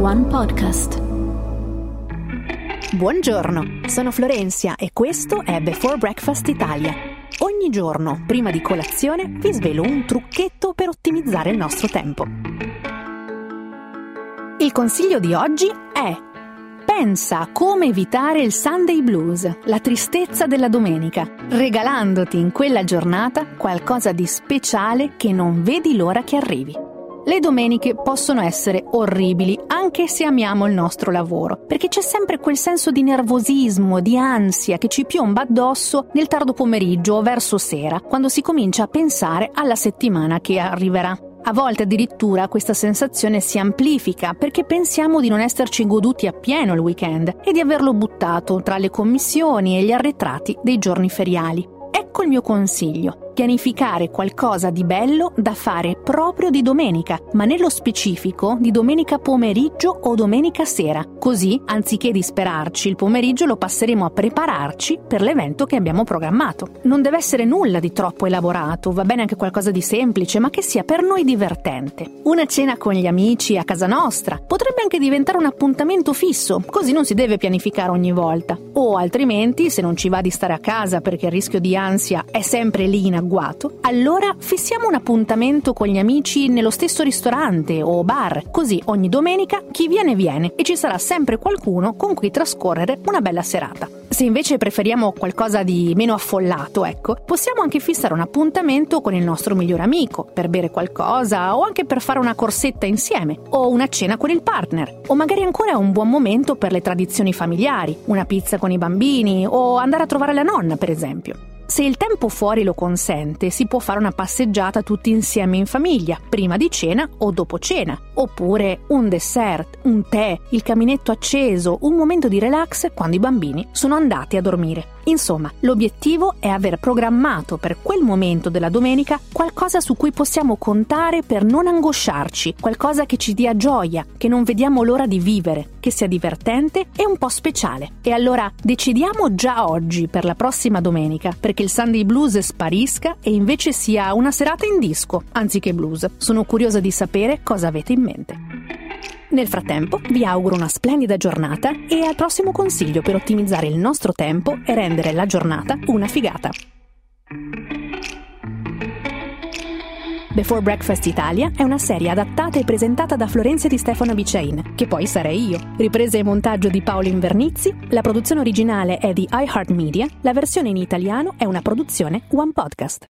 One Podcast. Buongiorno, sono Florenzia e questo è Before Breakfast Italia. Ogni giorno, prima di colazione, vi svelo un trucchetto per ottimizzare il nostro tempo. Il consiglio di oggi è: pensa a come evitare il Sunday blues, la tristezza della domenica, regalandoti in quella giornata qualcosa di speciale che non vedi l'ora che arrivi. Le domeniche possono essere orribili anche se amiamo il nostro lavoro, perché c'è sempre quel senso di nervosismo, di ansia che ci piomba addosso nel tardo pomeriggio o verso sera, quando si comincia a pensare alla settimana che arriverà. A volte addirittura questa sensazione si amplifica perché pensiamo di non esserci goduti appieno il weekend e di averlo buttato tra le commissioni e gli arretrati dei giorni feriali. Ecco il mio consiglio: pianificare qualcosa di bello da fare proprio di domenica, ma nello specifico di domenica pomeriggio o domenica sera. Così, anziché disperarci, il pomeriggio lo passeremo a prepararci per l'evento che abbiamo programmato. Non deve essere nulla di troppo elaborato, va bene anche qualcosa di semplice, ma che sia per noi divertente. Una cena con gli amici a casa nostra potrebbe anche diventare un appuntamento fisso, così non si deve pianificare ogni volta. O altrimenti, se non ci va di stare a casa perché il rischio di ansia è sempre lì in agguato, allora fissiamo un appuntamento con gli amici nello stesso ristorante o bar, così ogni domenica chi viene e ci sarà sempre qualcuno con cui trascorrere una bella serata. Se invece preferiamo qualcosa di meno affollato, possiamo anche fissare un appuntamento con il nostro migliore amico per bere qualcosa o anche per fare una corsetta insieme o una cena con il partner, o magari ancora un buon momento per le tradizioni familiari, una pizza con i bambini o andare a trovare la nonna, per esempio. Se il tempo fuori lo consente, si può fare una passeggiata tutti insieme in famiglia, prima di cena o dopo cena, oppure un dessert, un tè, il caminetto acceso, un momento di relax quando i bambini sono andati a dormire. Insomma, l'obiettivo è aver programmato per quel momento della domenica qualcosa su cui possiamo contare per non angosciarci, qualcosa che ci dia gioia, che non vediamo l'ora di vivere, che sia divertente e un po' speciale. E allora decidiamo già oggi per la prossima domenica, perché il Sunday blues sparisca e invece sia una serata in disco, anziché blues. Sono curiosa di sapere cosa avete in mente. Nel frattempo, vi auguro una splendida giornata e al prossimo consiglio per ottimizzare il nostro tempo e rendere la giornata una figata. Before Breakfast Italia è una serie adattata e presentata da Florenzia Di Stefano Bicain, che poi sarei io. Riprese e montaggio di Paolo Invernizzi, la produzione originale è di iHeartMedia, la versione in italiano è una produzione One Podcast.